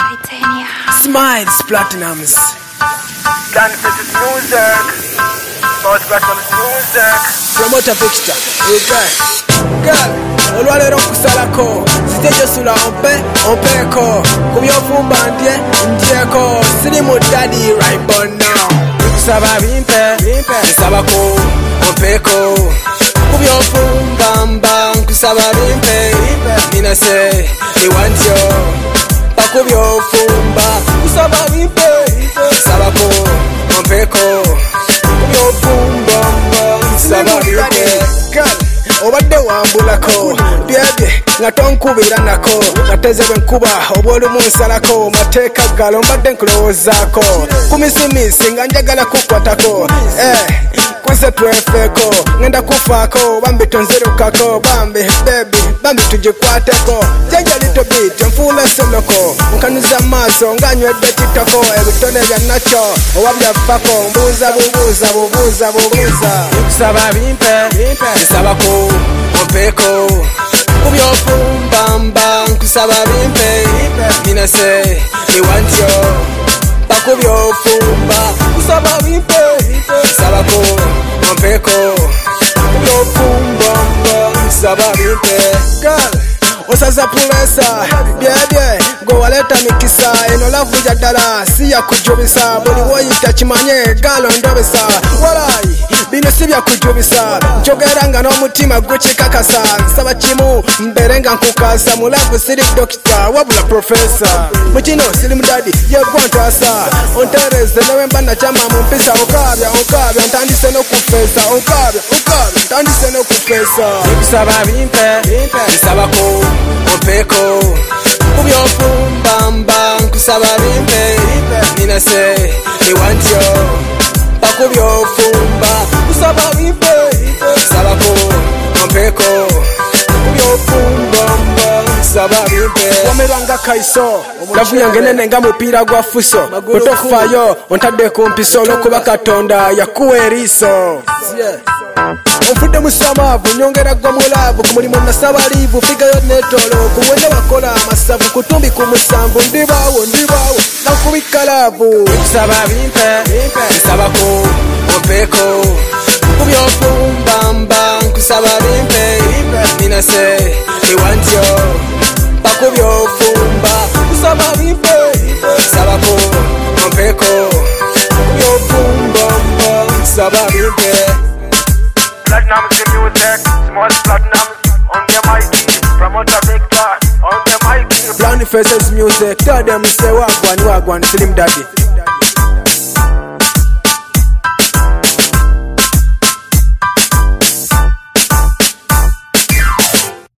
Smiles Platinums. Platinums music. Smiles Platinums music. Promoter Victor. Okay. Girl, olwalero kusalako. Zitejo sula ompeko. Kubyofumba ndieko. Silimu daddy right but now. Kusaba bimpe. Kusabako ompeko. Kubyofumba kusaba bimpe. Mina say they want you. Pakubyofumba kusaba bimpe. Kusabako ompeko. Kubyofumba kusaba bimpe. Obadde wambulako byebye nga tonkubira nako natezebwe nkuba obwolumu nsalako mateeka galo mbadde nkulowoozaako kumisimisi nga njagala kukwatako kwese twefeeko ngenda kufaako bambi tonzirukako bambi bebi bambi tugikwateko janja little bit nfuula soloko nkanuza maaso nga nywedde kitoko ebitone bya nakyo owa byaffako mbuuza bubuuza kusaba bimpe nsabako ompeko kubyofumba nkusaba bimpe mina say they want you pakubyofumba kusaba bimpe nsabako ompeko kubyofumba nsaba bimpe osaza pulesa byebye gwe waleta mikisa eno lavu ya ddala si yakujubisa buli woyita kimanye galo ndobesa walayi bino si byakujubisa njogera nga n'omutima gukikakasa nsaba kimu mbere nga nkukasa mulavu siri dokita wabula profesa mukino siri mudadi yegwantasa ontereze newe mba nakyama mu mpisa okabya ntandise n'okufeesa okabya ntandise n'okufeesa kusaba bimpe nsabako ompeko kubyofumba nkusaba bimpe mina say they want you pakubyofumba kusaba bimpe nsabako ompeko kubyofumba nsaba bimpe wameranga kaiso lavu yange nene nga mupiira gwa fuso otofaayo ontadde ku mpiso olw'okuba katonda yakuwa eriiso onfudde musamavu nyongera gwa mulavu ku mulimu nasaba liivu figayo netolo kuwene wakola amasavu kutumbi ku musanvu ndibaawo nakubika laavu kusaba bimpe nsabako ompeko kubyofumba nkusaba bimpe mina say they want you pakubyofumba kusaba bimpe nsabako ompeko kubyofumba nsaba bimpe. Platinums the music, Smiles Platinums on the mic, Promoter Victor on the mic. Brownie Faces music, tell them say wagwan, Slim Daddy.